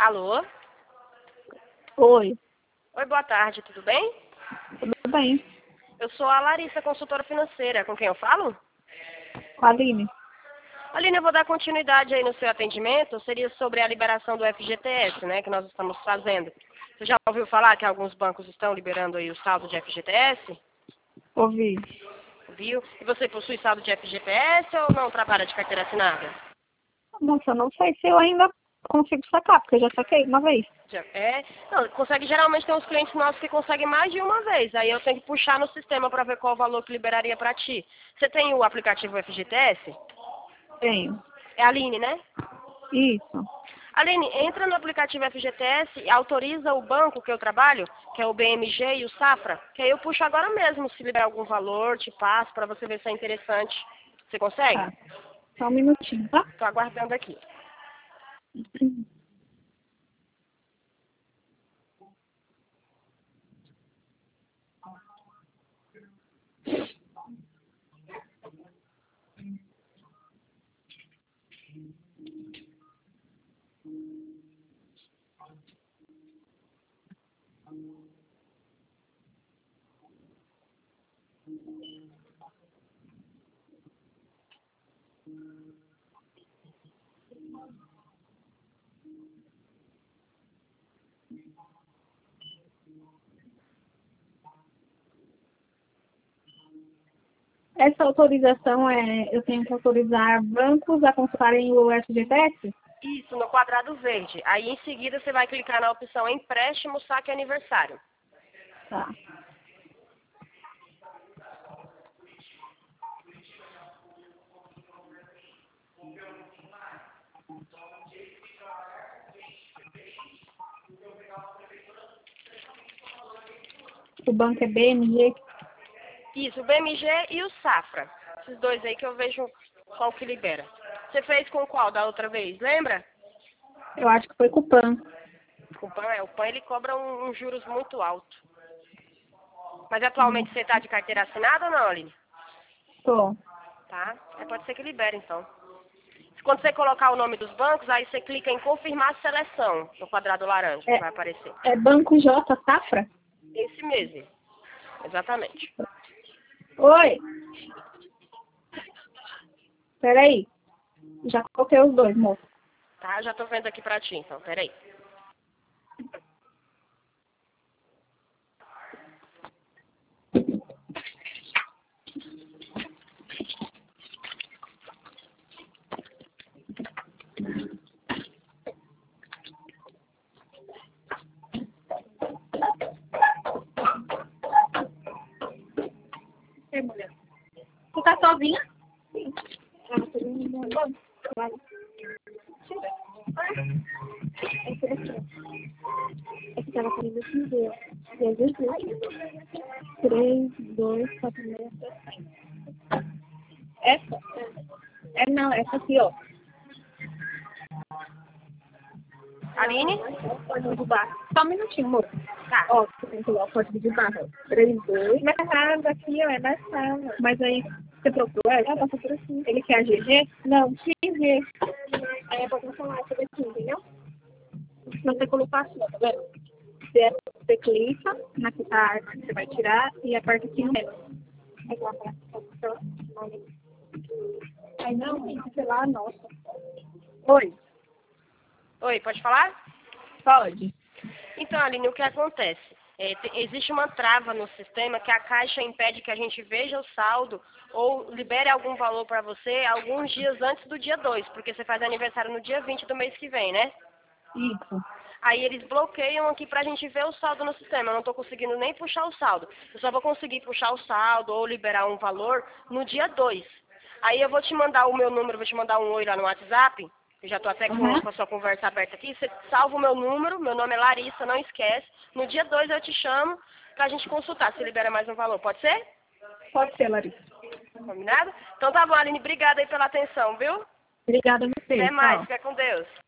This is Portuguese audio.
Alô? Oi, Oi, boa tarde, tudo bem? tudo bem? Eu sou a Larissa, consultora financeira. Com quem eu falo? Com a Aline? Aline, eu vou dar continuidade aí no seu atendimento. Seria sobre a liberação do FGTS, né, que nós estamos fazendo. Você já ouviu falar que alguns bancos estão liberando aí o saldo de FGTS? Ouvi. Viu? E você possui saldo de FGTS ou não trabalha de carteira assinada? Nossa, eu não sei se eu ainda consigo sacar, porque eu já saquei uma vez. É? Não, consegue, geralmente tem uns clientes nossos que conseguem mais de uma vez. Aí eu tenho que puxar no sistema para ver qual o valor que liberaria para ti. Você tem o aplicativo FGTS? Tenho. É a Aline, né? Isso. Aline, entra no aplicativo FGTS e autoriza o banco que eu trabalho, que é o BMG e o Safra, que aí eu puxo agora mesmo, se liberar algum valor, te passo para você ver se é interessante. Você consegue? Tá. Só um minutinho, tá? Estou aguardando aqui. Essa autorização eu tenho que autorizar bancos a consultarem o FGTS? Isso, no quadrado verde. Aí em seguida você vai clicar na opção empréstimo, saque aniversário. Tá. O banco é BMG? Isso, o BMG e o Safra. Esses dois aí que eu vejo qual que libera. Você fez com qual da outra vez, lembra? Eu acho que foi com o PAN. O PAN ele cobra uns juros muito altos. Mas atualmente você está de carteira assinada ou não, Aline? Tô. Tá? Pode ser que libere então. Quando você colocar o nome dos bancos, aí você clica em confirmar seleção no quadrado laranja que vai aparecer. É Banco J Safra? Esse mesmo. Exatamente. Oi. Peraí. Já coloquei os dois, moço. Tá? Já tô vendo aqui pra ti, então. Peraí. Ei, mulher. Tu tá sozinha? Sim. Ah, você não é bom? Vai. Tira. Esse daqui. Esse tava querendo te ver. Jesus, 3, 2, 4, 6, 7. Essa? É não, essa aqui, ó. Aline? Código de barra. Só um minutinho, moço. Tá. Ó, você tem que ir o código de barra. 3, 2. Mas casa aqui, ó, é da sala. Mas aí, você procurou ela? Ela passou por aqui. Ele quer a GG? Não, XG. Aí é pra cancelar essa daqui, entendeu? Você colocou assim, ó, tá vendo? Você clica na que tá, que você vai tirar e aperta aqui no meio. Aí lá pra aí não, tem que ser lá, nossa. Oi, Oi, pode falar? pode. Então, Aline, o que acontece? Existe uma trava no sistema que a Caixa impede que a gente veja o saldo ou libere algum valor para você alguns dias antes do dia 2, porque você faz aniversário no dia 20 do mês que vem, né? Isso. Aí eles bloqueiam aqui pra gente ver o saldo no sistema. Eu não tô conseguindo nem puxar o saldo. Eu só vou conseguir puxar o saldo ou liberar um valor no dia 2. Aí eu vou te mandar o meu número, vou te mandar um oi lá no WhatsApp. Eu já tô até com a sua conversa aberta aqui. Você salva o meu número, meu nome é Larissa, não esquece. No dia 2 eu te chamo pra gente consultar se libera mais um valor. Pode ser? Pode ser, Larissa. Combinado? Então tá bom, Aline. Obrigada aí pela atenção, viu? Obrigada a você. Até mais. Tchau. Fica com Deus.